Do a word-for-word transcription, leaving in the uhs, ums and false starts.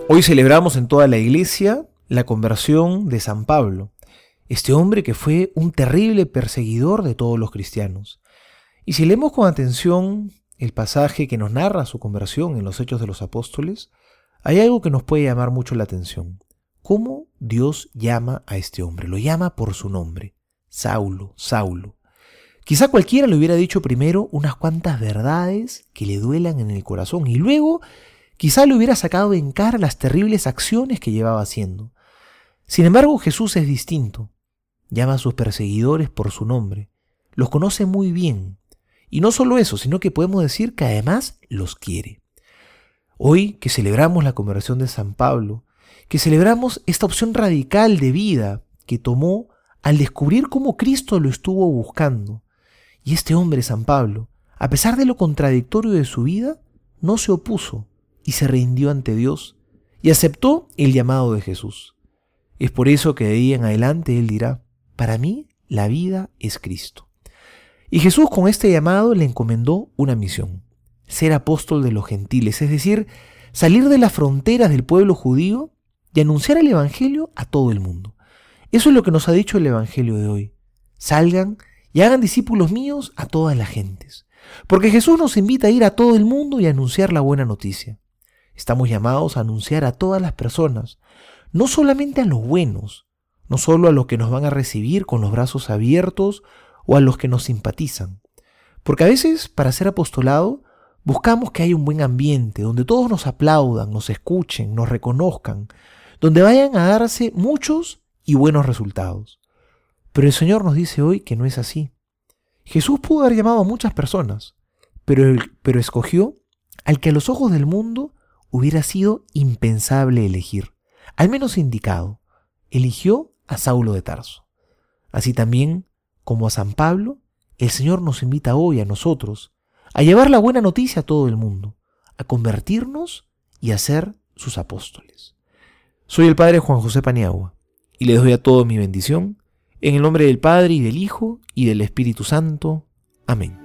Hoy celebramos en toda la iglesia la conversión de San Pablo, este hombre que fue un terrible perseguidor de todos los cristianos. Y si leemos con atención el pasaje que nos narra su conversión en los Hechos de los Apóstoles, hay algo que nos puede llamar mucho la atención. ¿Cómo Dios llama a este hombre? Lo llama por su nombre, Saulo, Saulo. Quizá cualquiera le hubiera dicho primero unas cuantas verdades que le duelan en el corazón y luego quizá le hubiera sacado en cara las terribles acciones que llevaba haciendo. Sin embargo, Jesús es distinto. Llama a sus perseguidores por su nombre. Los conoce muy bien. Y no solo eso, sino que podemos decir que además los quiere. Hoy que celebramos la conversión de San Pablo, que celebramos esta opción radical de vida que tomó al descubrir cómo Cristo lo estuvo buscando. Y este hombre, San Pablo, a pesar de lo contradictorio de su vida, no se opuso y se rindió ante Dios y aceptó el llamado de Jesús. Es por eso que de ahí en adelante él dirá: para mí la vida es Cristo. Y Jesús con este llamado le encomendó una misión: ser apóstol de los gentiles, es decir, salir de las fronteras del pueblo judío y anunciar el evangelio a todo el mundo. Eso es lo que nos ha dicho el evangelio de hoy. Salgan y hagan discípulos míos a todas las gentes. Porque Jesús nos invita a ir a todo el mundo y a anunciar la buena noticia. Estamos llamados a anunciar a todas las personas, no solamente a los buenos, no solo a los que nos van a recibir con los brazos abiertos o a los que nos simpatizan. Porque a veces, para ser apostolado, buscamos que haya un buen ambiente, donde todos nos aplaudan, nos escuchen, nos reconozcan, donde vayan a darse muchos y buenos resultados. Pero el Señor nos dice hoy que no es así. Jesús pudo haber llamado a muchas personas, pero, él, pero escogió al que a los ojos del mundo hubiera sido impensable elegir, al menos indicado. Eligió a Saulo de Tarso. Así también, como a San Pablo, el Señor nos invita hoy a nosotros a llevar la buena noticia a todo el mundo, a convertirnos y a ser sus apóstoles. Soy el Padre Juan José Paniagua y les doy a todos mi bendición, en el nombre del Padre y del Hijo y del Espíritu Santo. Amén.